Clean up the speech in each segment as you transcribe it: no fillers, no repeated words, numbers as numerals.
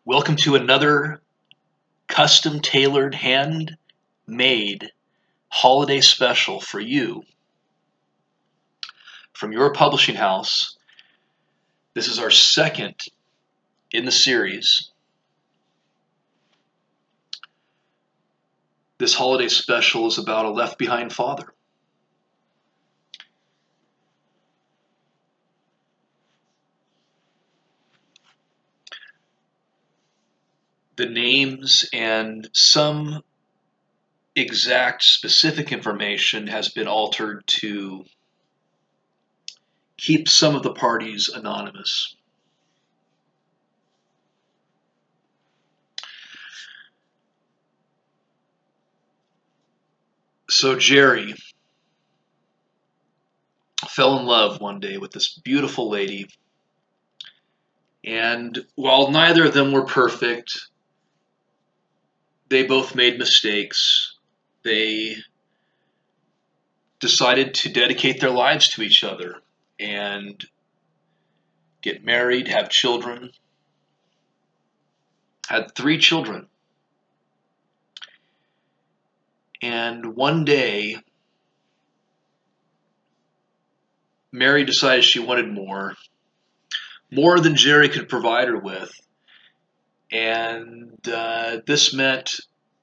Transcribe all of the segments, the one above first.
Welcome to another custom tailored, handmade holiday special for you from your publishing house. This is our second in the series. This holiday special is about a left behind father. The names and some exact specific information has been altered to keep some of the parties anonymous. So Jerry fell in love one day with this beautiful lady, and while neither of them were perfect, they both made mistakes. They decided to dedicate their lives to each other and get married, have children, had 3 children. And one day, Mary decided she wanted more than Jerry could provide her with. And this meant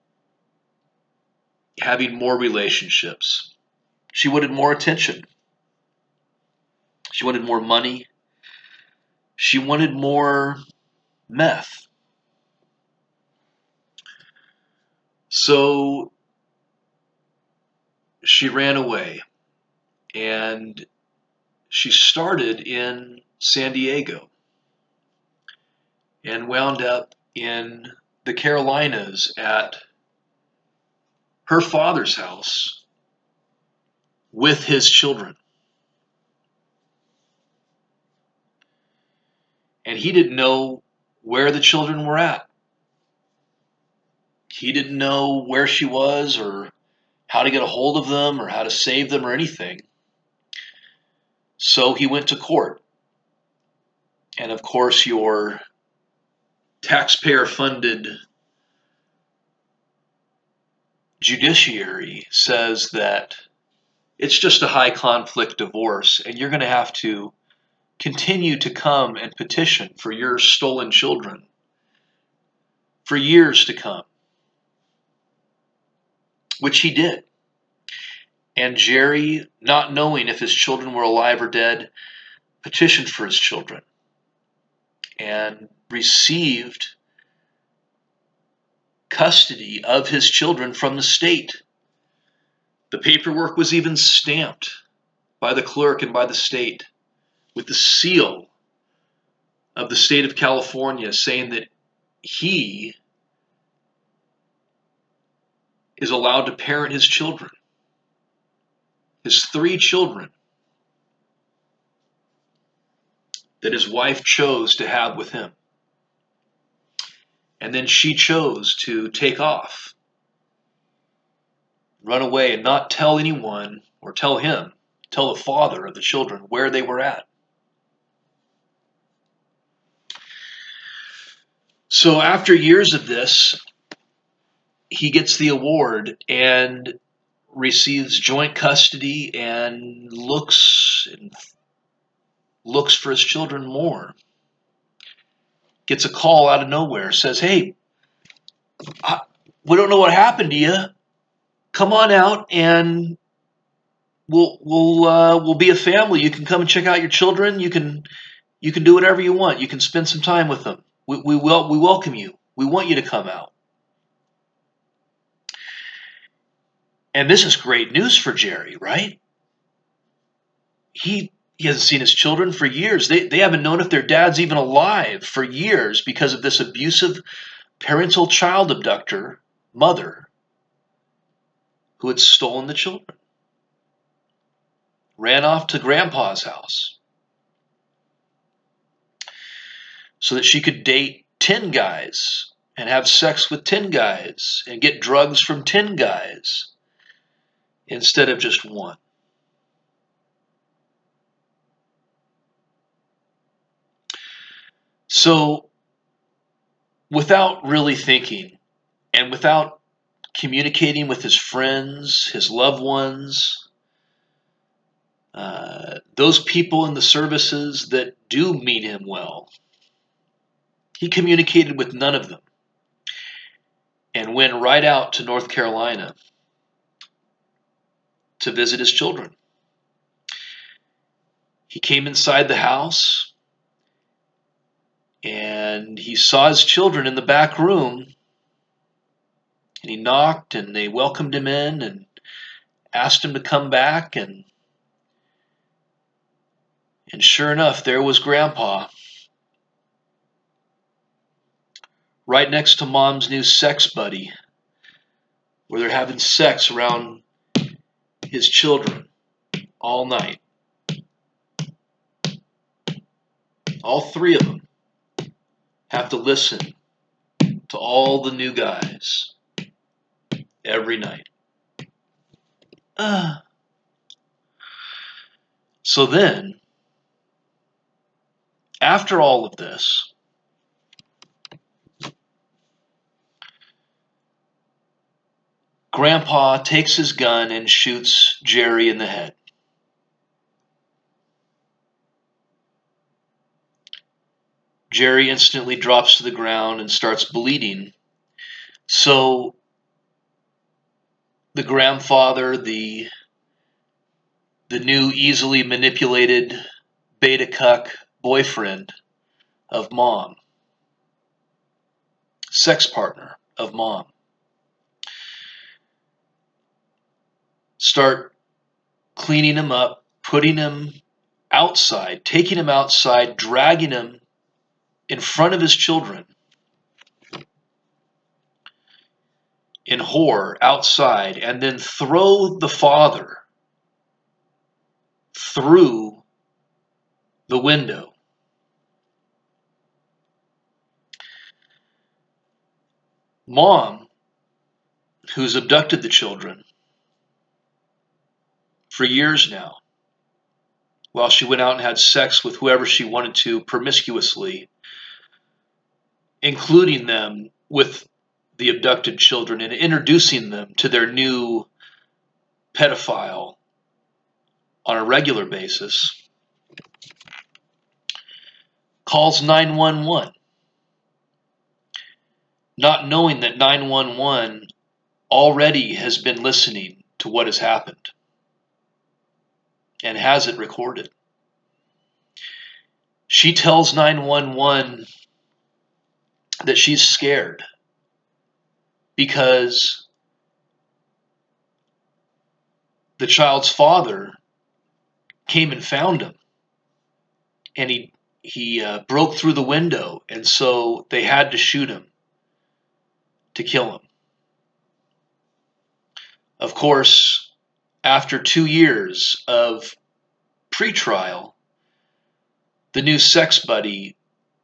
having more relationships. She wanted more attention. She wanted more money. She wanted more meth. So she ran away, and she started in San Diego and wound up in the Carolinas at her father's house with his children. And he didn't know where the children were at. He didn't know where she was or how to get a hold of them or how to save them or anything. So he went to court. And of course, your taxpayer-funded judiciary says that it's just a high conflict divorce, and you're going to have to continue to come and petition for your stolen children for years to come, which he did. And Jerry, not knowing if his children were alive or dead, petitioned for his children and received custody of his children from the state. The paperwork was even stamped by the clerk and by the state with the seal of the state of California, saying that he is allowed to parent his children, his 3 children that his wife chose to have with him. And then she chose to take off, run away, and not tell anyone or tell the father of the children where they were at. So after years of this, he gets the award and receives joint custody and looks for his children more. Gets a call out of nowhere, says, "Hey, we don't know what happened to you. Come on out and we'll be a family. You can come and check out your children. You can do whatever you want. You can spend some time with them. We welcome you. We want you to come out." And this is great news for Jerry, right? He hasn't seen his children for years. They haven't known if their dad's even alive for years because of this abusive parental child abductor mother who had stolen the children. Ran off to grandpa's house so that she could date 10 guys and have sex with 10 guys and get drugs from 10 guys instead of just one. So without really thinking and without communicating with his friends, his loved ones, those people in the services that do mean him well. He communicated with none of them and went right out to North Carolina to visit his children. He came inside the house and he saw his children in the back room, and he knocked and they welcomed him in and asked him to come back, and sure enough, there was Grandpa right next to Mom's new sex buddy, where they're having sex around his children all night. All three of them have to listen to all the new guys every night. So then, after all of this, Grandpa takes his gun and shoots Jerry in the head. Jerry instantly drops to the ground and starts bleeding. So the grandfather, the new easily manipulated beta cuck boyfriend of Mom, sex partner of Mom, start cleaning him up, putting him outside, taking him outside, dragging him in front of his children in horror outside, and then throw the father through the window. Mom, who's abducted the children for years now, while she went out and had sex with whoever she wanted to promiscuously, including them with the abducted children and introducing them to their new pedophile on a regular basis, calls 911, not knowing that 911 already has been listening to what has happened and has it recorded. She tells 911 that she's scared because the child's father came and found him, and he broke through the window, and so they had to shoot him to kill him. Of course, after 2 years of pretrial, the new sex buddy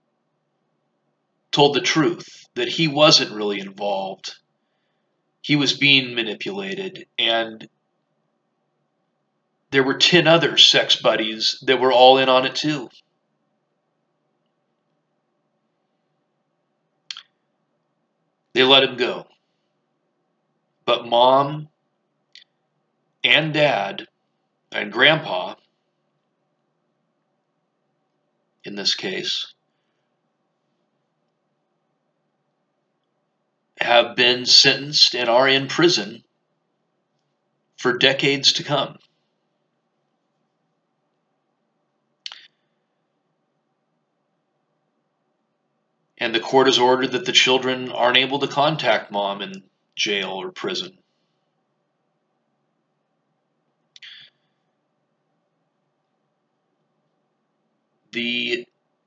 told the truth, that he wasn't really involved. He was being manipulated, and there were 10 other sex buddies that were all in on it too. They let him go. But Mom and Dad and Grandpa, in this case, have been sentenced and are in prison for decades to come. And the court has ordered that the children aren't able to contact Mom in jail or prison. The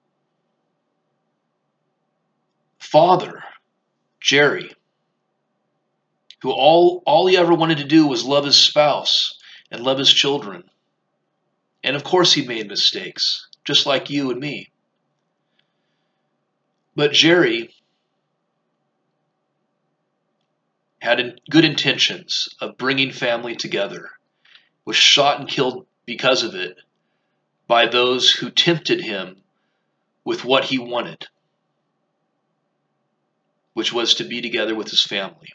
father, Jerry, who all he ever wanted to do was love his spouse and love his children. And of course he made mistakes, just like you and me. But Jerry had good intentions of bringing family together, was shot and killed because of it by those who tempted him with what he wanted. which was to be together with his family.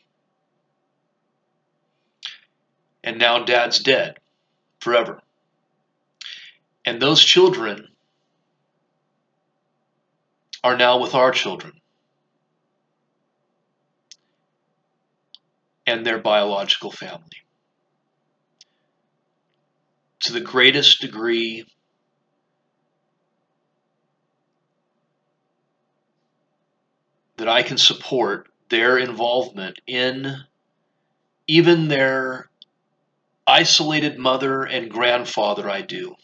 And now Dad's dead forever. And those children are now with our children and their biological family. To the greatest degree that I can support their involvement in even their isolated mother and grandfather, I do.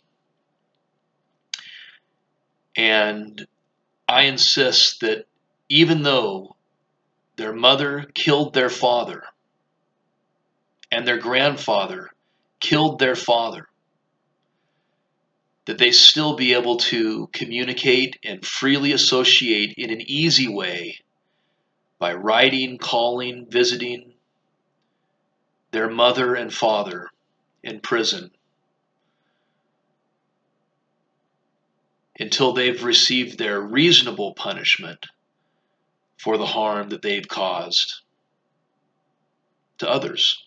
And I insist that even though their mother killed their father and their grandfather killed their father, that they still be able to communicate and freely associate in an easy way by writing, calling, visiting their mother and father in prison until they've received their reasonable punishment for the harm that they've caused to others.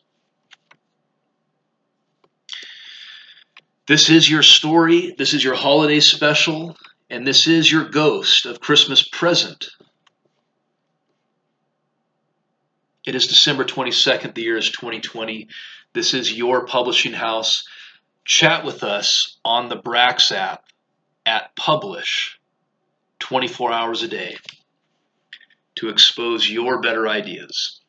This is your story, this is your holiday special, and this is your ghost of Christmas present. It is December 22nd, the year is 2020. This is your publishing house. Chat with us on the Brax app at Publish 24 hours a day to expose your better ideas.